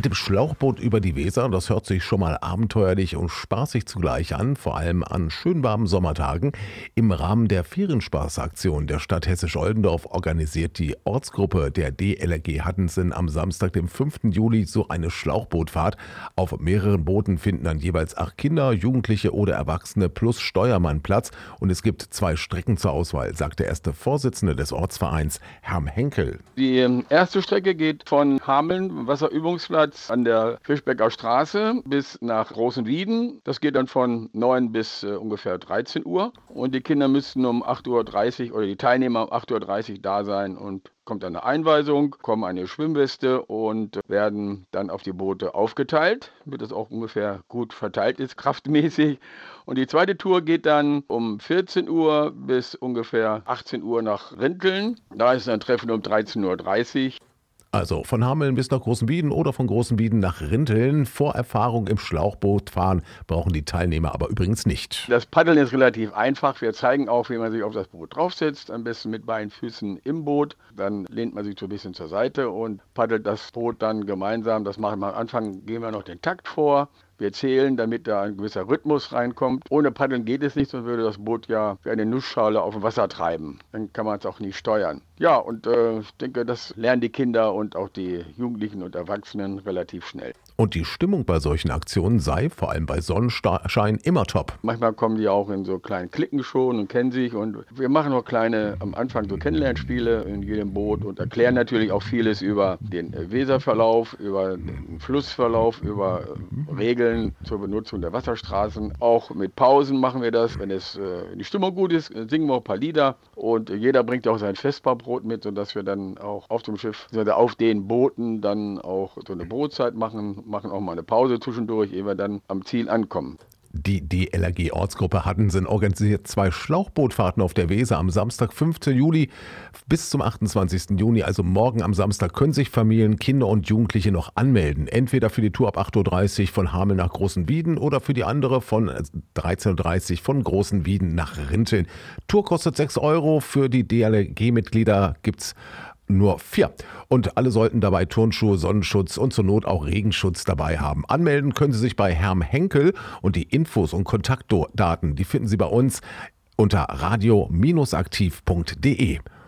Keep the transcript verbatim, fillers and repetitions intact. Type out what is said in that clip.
Mit dem Schlauchboot über die Weser, das hört sich schon mal abenteuerlich und spaßig zugleich an, vor allem an schön warmen Sommertagen. Im Rahmen der Ferienspaßaktion der Stadt Hessisch-Oldendorf organisiert die Ortsgruppe der D L R G Hattensen am Samstag, dem fünften Juli, so eine Schlauchbootfahrt. Auf mehreren Booten finden dann jeweils acht Kinder, Jugendliche oder Erwachsene plus Steuermann Platz. Und es gibt zwei Strecken zur Auswahl, sagt der erste Vorsitzende des Ortsvereins, Herm Henkel. Die erste Strecke geht von Hameln, Wasserübungsplatz an der Fischbecker Straße bis nach Großen Wieden. Das geht dann von neun bis äh, ungefähr dreizehn Uhr. Und die Kinder müssten um acht Uhr dreißig oder die Teilnehmer um acht Uhr dreißig da sein und kommt eine Einweisung, kommen eine Schwimmweste und werden dann auf die Boote aufgeteilt, damit das auch ungefähr gut verteilt ist, kraftmäßig. Und die zweite Tour geht dann um vierzehn Uhr bis ungefähr achtzehn Uhr nach Rinteln. Da ist ein Treffen um dreizehn Uhr dreißig. Also von Hameln bis nach Großenwieden oder von Großenwieden nach Rinteln. Vorerfahrung im Schlauchbootfahren brauchen die Teilnehmer aber übrigens nicht. Das Paddeln ist relativ einfach. Wir zeigen auch, wie man sich auf das Boot draufsetzt. Am besten mit beiden Füßen im Boot. Dann lehnt man sich so ein bisschen zur Seite und paddelt das Boot dann gemeinsam. Das machen wir am Anfang, geben wir noch den Takt vor. Wir zählen, damit da ein gewisser Rhythmus reinkommt. Ohne Paddeln geht es nicht, sonst würde das Boot ja wie eine Nussschale auf dem Wasser treiben. Dann kann man es auch nie steuern. Ja, und äh, ich denke, das lernen die Kinder und auch die Jugendlichen und Erwachsenen relativ schnell. Und die Stimmung bei solchen Aktionen sei, vor allem bei Sonnenschein, immer top. Manchmal kommen die auch in so kleinen Klicken schon und kennen sich. Und wir machen noch kleine, am Anfang so Kennenlernspiele in jedem Boot und erklären natürlich auch vieles über den Weserverlauf, über den Flussverlauf, über äh, Regeln zur Benutzung der Wasserstraßen. Auch mit Pausen machen wir das. Wenn es äh, die Stimmung gut ist, singen wir auch ein paar Lieder. Und äh, jeder bringt auch sein Vesperbrot mit, sodass wir dann auch auf dem Schiff, also auf den Booten dann auch so eine Brotzeit machen. machen auch mal eine Pause zwischendurch, ehe wir dann am Ziel ankommen. Die D L R G-Ortsgruppe Hattensen organisiert zwei Schlauchbootfahrten auf der Weser am Samstag, fünften Juli bis zum achtundzwanzigsten Juni, also morgen am Samstag, können sich Familien, Kinder und Jugendliche noch anmelden. Entweder für die Tour ab acht Uhr dreißig von Hameln nach Großenwieden oder für die andere von dreizehn Uhr dreißig von Großenwieden nach Rinteln. Tour kostet sechs Euro, für die D L R G-Mitglieder gibt's nur vier. Und alle sollten dabei Turnschuhe, Sonnenschutz und zur Not auch Regenschutz dabei haben. Anmelden können Sie sich bei Herm Henkel und die Infos und Kontaktdaten, die finden Sie bei uns unter radio aktiv punkt de.